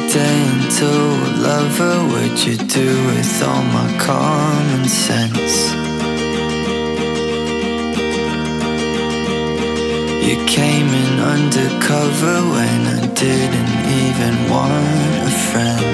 day into a lover, what'd you do with all my common sense? You came in undercover when I didn't even want a friend.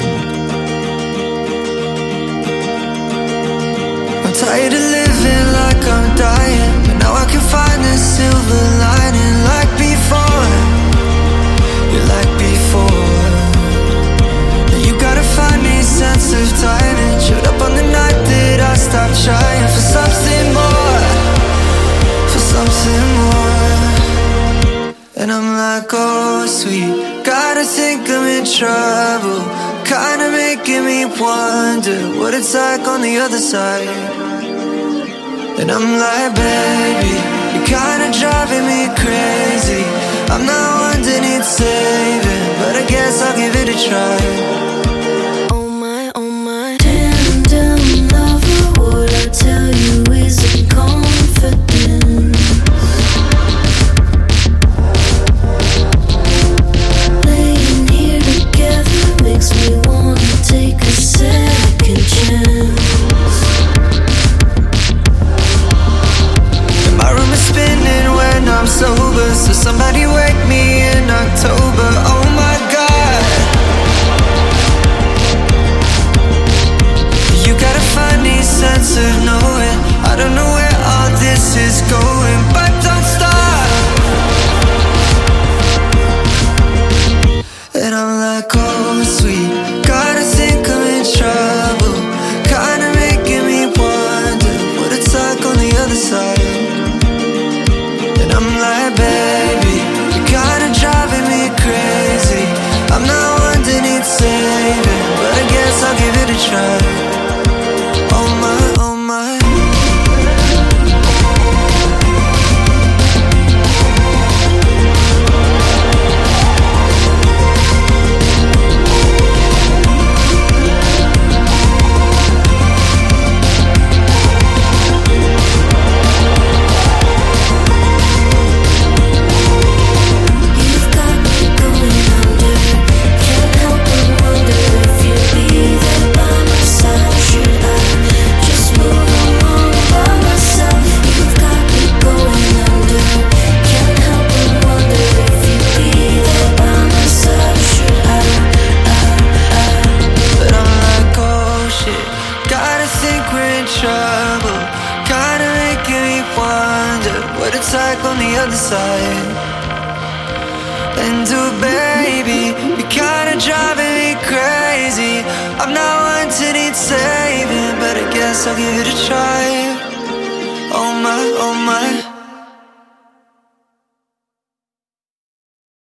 I'm tired of living like I'm dying, but now I can find the silver lining. Like before, you're like before. You gotta find me sense of timing. Showed up on the night that I stopped trying for something more, for something more. And I'm like, oh sweet, gotta think I'm in trouble, kinda making me wonder what it's like on the other side. And I'm like, baby, you're kinda driving me crazy. I'm not one that needs saving, but I guess I'll give it a try. Oh my, damn lover, what I tell you isn't confident. Laying here together makes me wanna take a second chance. And my room is spinning when I'm sober, so somebody wake me in October. Oh my God, you gotta find a sense of knowing. I don't know where all this is going, but don't stop. And I'm like, oh sweet, gotta think I'm in trouble, kinda making me wonder what it's like on the other side. And I'm like, baby, you're kinda driving me crazy. I'm not one that needs saving, but I guess I'll give it a try. Oh my, oh my. You've got me going under. Can't help but wonder if you'd be there by my side. Should I just move along by myself? You've got me going under. Can't help but wonder if you'd be there by my side. Should I? But I'm like, oh shit, gotta think we're in trouble, kinda making me wonder what it's like on the other side. And oh baby, you're kinda driving me crazy. I'm not one to need saving, but I guess I'll give it a try.